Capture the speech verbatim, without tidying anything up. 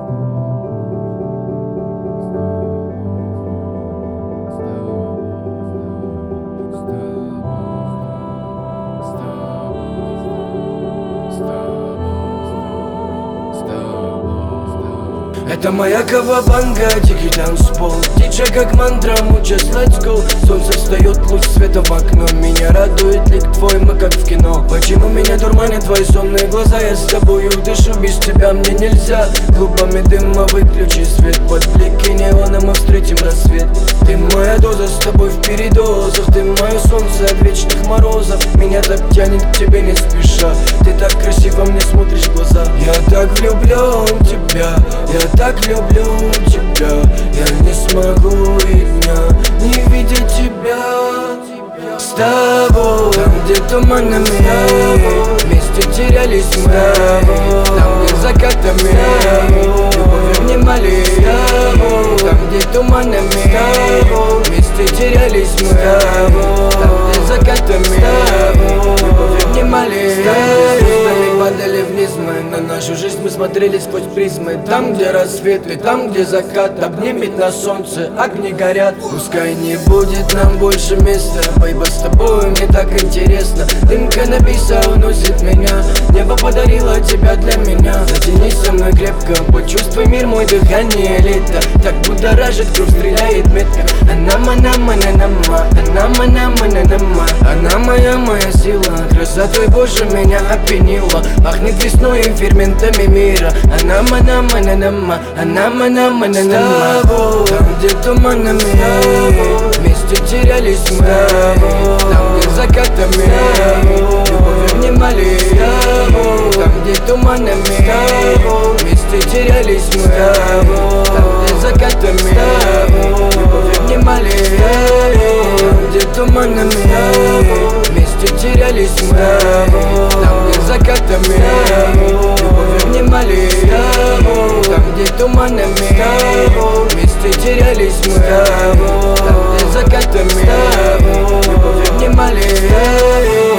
Это моя кавабанга, дикий танцпол. Диджей как мантра, мучас, let's go. Солнце встает, луч света в окно. Меня радует лик твой, мы как в кино. Почему меня дурманят твои сонные глаза? Я с тобою дышу, без тебя мне нельзя. Клубами дыма выключи свет. Под блики неона мы встретим рассвет. Ты моя доза, с тобой в передозах. Ты мое солнце от вечных морозов. Меня так тянет к тебе не спеша. Ты так красиво мне смотришь в глаза. Я так влюблен в тебя, я так люблю тебя. Я не смогу и дня не видеть тебя. С тобой, там где туманами, вместе терялись мы. Там где закатами любовь обнимали. Там где туманами, вместе терялись мы. Там где закатами любовь обнимали. Падали вниз мы, на нашу жизнь мы смотрели сквозь призмы. Там, где рассвет и там, где закат, обнимет на солнце, огни горят. Пускай не будет нам больше места, бейба, с тобой мне так интересно. Дымка на писа уносит меня, небо подарило тебя для меня. Затянись со мной крепко, почувствуй мир, мой дыхание лето. Так будоражит, кровь стреляет метко. Она моя, моя, нама, она моя, моя, нама. Она моя, моя сила, красотой Боже меня опьянила. Пахнет весной и ферментами мира. Она моя, моя, нама, она моя, моя, нама. Там, где туманами, вместе терялись мы. Там, где закатами любовь обнимали. Там, где туманами, вместе терялись мы. Там, где закатами любовь обнимали. Там, где туманами, вместе терялись мы. Там, где закатами любовь обнимали. Там, где туманами, вместе терялись мы. Там, где закатами любовь обнимали.